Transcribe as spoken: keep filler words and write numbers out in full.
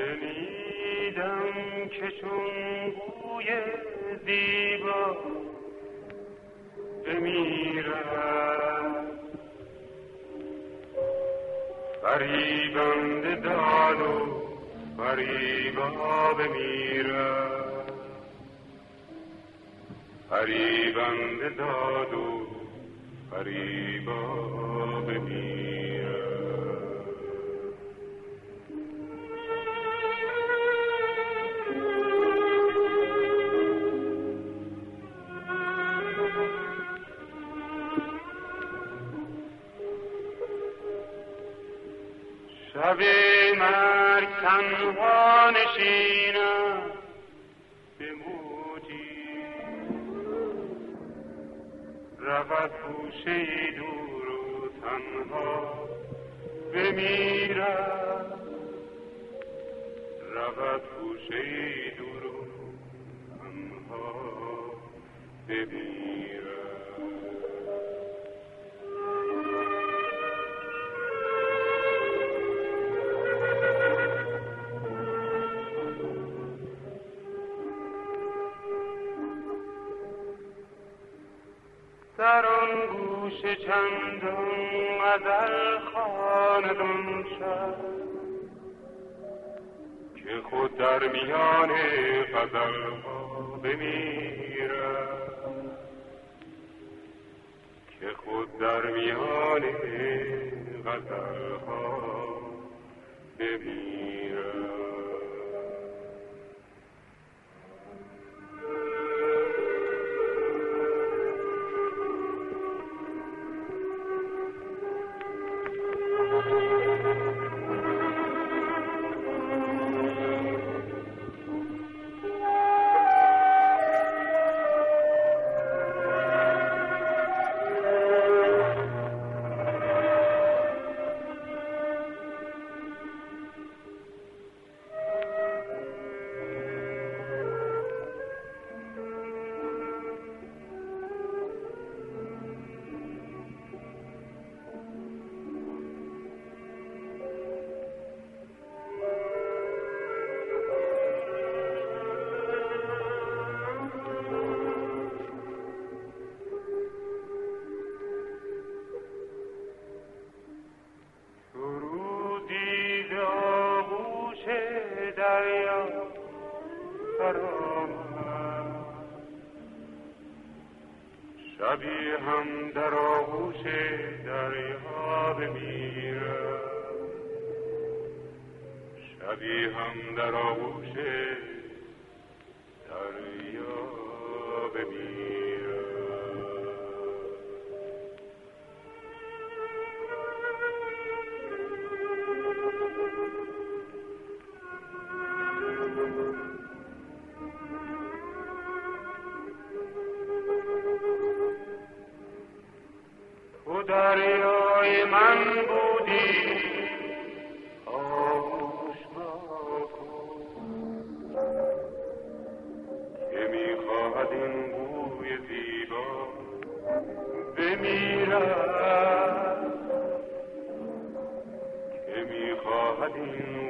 شنیدم که چون بوی زیبا بمیرد فریبنده داد و فریبا بمیرد فریبنده داد و فریبا بمیرد. شب مرگ تنها نشینم به موجی رود گوشه دور و تنها بمیرد رود گوشه دور و تنها بمیرد. در آن گوشه چندان غزل خواندم شد که خود در میان غزل ها بمیرد که خود در میان غزل ها بمیرد. شبی هم در آغوش دریا بمیرد شبی هم در آغوش دریا بمیرد. تو دریای من بودی آغوش نکن که میخواهد این بوی زیبا بمیرد که میخواهد این